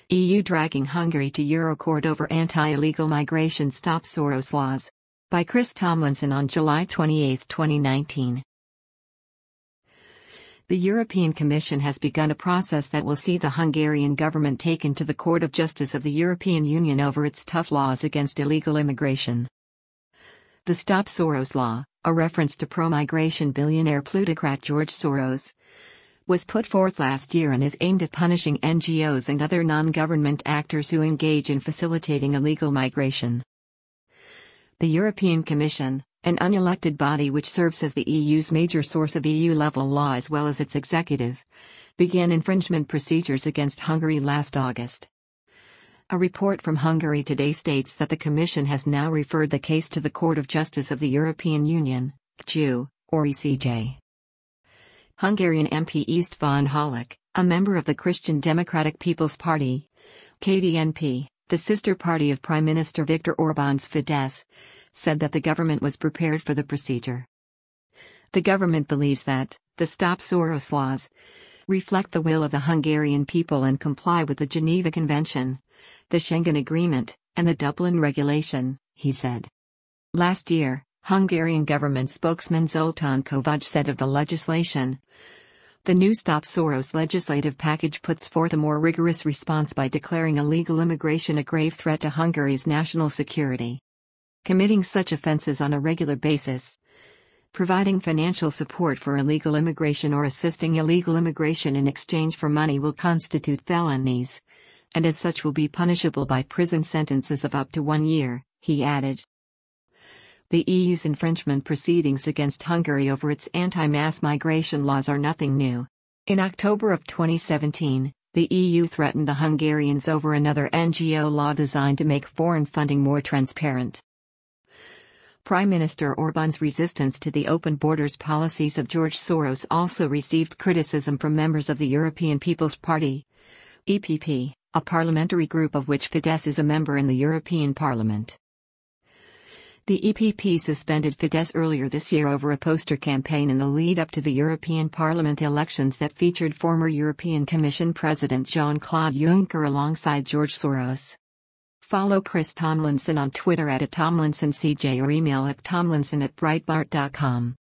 EU dragging Hungary to Eurocourt over anti-illegal migration Stop Soros laws. By Chris Tomlinson on July 28, 2019. The European Commission has begun a process that will see the Hungarian government taken to the Court of Justice of the European Union over its tough laws against illegal immigration. The Stop Soros law, a reference to pro-migration billionaire plutocrat George Soros, was put forth last year and is aimed at punishing NGOs and other non-government actors who engage in facilitating illegal migration. The European Commission, an unelected body which serves as the EU's major source of EU-level law as well as its executive, began infringement procedures against Hungary last August. A report from Hungary Today states that the Commission has now referred the case to the Court of Justice of the European Union, CJU, or ECJ. Hungarian MP István Hallak, a member of the Christian Democratic People's Party, KDNP, the sister party of Prime Minister Viktor Orbán's Fidesz, said that the government was prepared for the procedure. The government believes that the Stop Soros laws reflect the will of the Hungarian people and comply with the Geneva Convention, the Schengen Agreement, and the Dublin Regulation, he said. Last year, Hungarian government spokesman Zoltán Kovács said of the legislation, "The new Stop Soros legislative package puts forth a more rigorous response by declaring illegal immigration a grave threat to Hungary's national security. Committing such offences on a regular basis, providing financial support for illegal immigration or assisting illegal immigration in exchange for money will constitute felonies, and as such will be punishable by prison sentences of up to 1 year," he added. The EU's infringement proceedings against Hungary over its anti-mass migration laws are nothing new. In October of 2017, the EU threatened the Hungarians over another NGO law designed to make foreign funding more transparent. Prime Minister Orbán's resistance to the open borders policies of George Soros also received criticism from members of the European People's Party, EPP, a parliamentary group of which Fidesz is a member in the European Parliament. The EPP suspended Fidesz earlier this year over a poster campaign in the lead-up to the European Parliament elections that featured former European Commission President Jean-Claude Juncker alongside George Soros. Follow Chris Tomlinson on Twitter @TomlinsonCJ or email at tomlinson@breitbart.com.